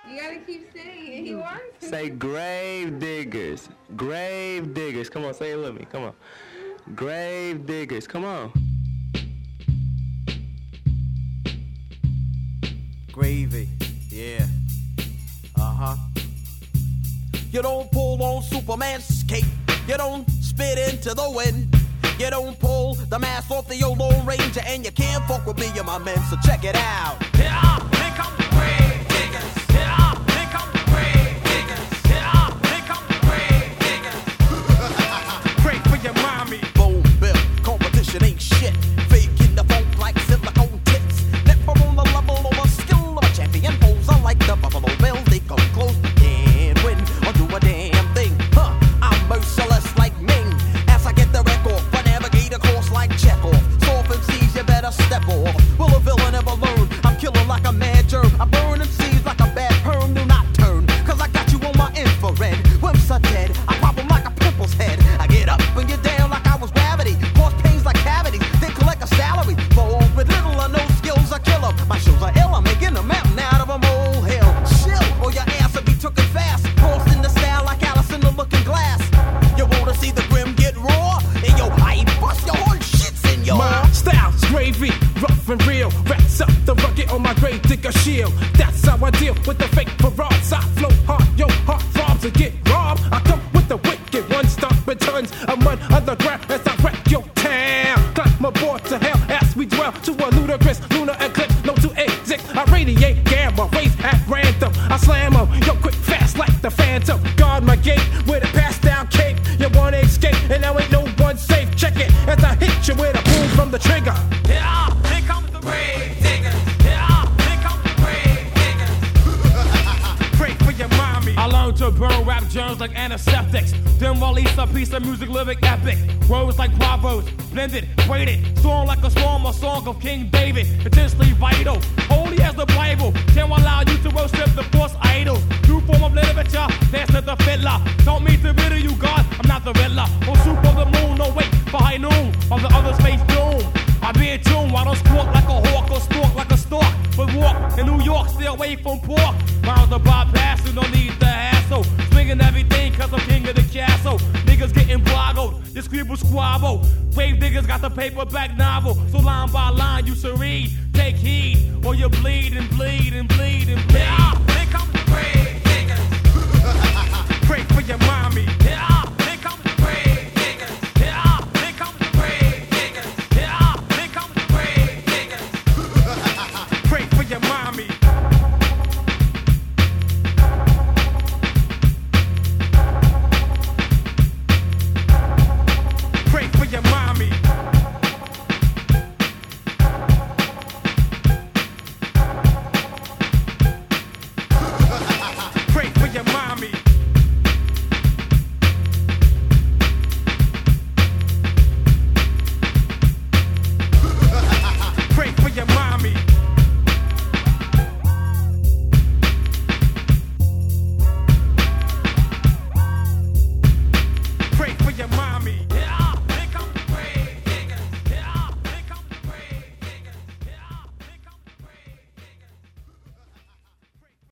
You gotta keep saying it. He wants to. Say grave diggers. Grave diggers. Come on, say it with me. Come on. Grave diggers. Come on. Gravy. Yeah. Uh-huh. You don't pull on Superman's cape. You don't spit into the wind. You don't pull the mask off the old Lone Ranger, and you can't fuck with me and my men, so check it out. Yeah, here come the grave diggers. Yeah, here come the grave diggers. Yeah, here come the grave diggers. Pray for your mommy. Boom, bill, competition ain't shit. Faking the funk like silicone tits. Never on the level of a skill of a champion. Foes are like the Buffalo Bills. They come close, but can't win or do a damn thing. Huh, I'm merciless like Ming. As I get the record, I navigate a course like Chekhov. Soft MCs, you better step off. Will a villain ever learn? I'm killing like a mad germ. I burn MCs like a bad perm. Do not turn, cause I got you on my infrared. Wimps are dead, I pop them like a pimple's head. I get up and get down like I was gravity. Cause pains like cavities, they collect a salary. Fall with little or no skills, I kill them. My shoes are ill, I'm making a mountain out of a molehill. Chill, or your ass will be tooken fast. Crossed in the style like Alice in the Looking Glass. You wanna see the grim get raw? And yo, I bust your whole shits in your. My style's gravy, rough and real. Racks up the rugged on my grave digger shield. That's how I deal with the fake parades. I flow hard, yo, heart throbs and get robbed. I come with the wicked one, stomping tons of mud underground as I wreck your town. Climb aboard to hell as we dwell to a ludicrous lunar eclipse. No to exist, I radiate gamma rays at random. I slam 'em, yo, quick fast like the Phantom. Guard my gate with a pass down cape. You wanna escape and now ain't no one safe. Check it as I hit you with a boom from the trigger. Yeah, here comes the grave diggers. Yeah, here comes the grave diggers. Pray for your mommy. I learned to burn rap germs like antiseptics. Then release a piece of music lyric epic. Words like proverbs, blended, weighted. Song like a storm, a song of King David. Intensely vital, holy as the Bible. Can allow you to worship the false idols. New form of literature, dance to the fiddler. Don't mean to riddle you, God, I'm not the riddler. On soup of the moon, no wait for high noon. While the others face doom. I be in tune, I don't squawk like a hawk or stalk like a stork. But walk in New York, stay away from pork. Rounds of bypass, you don't need the hassle. Swinging everything cause I'm king of the castle. Niggas getting boggled, your scribble squabble. Grave diggers got the paperback novel. So line by line you should read. Take heed or you bleed and bleed and bleed and bleed.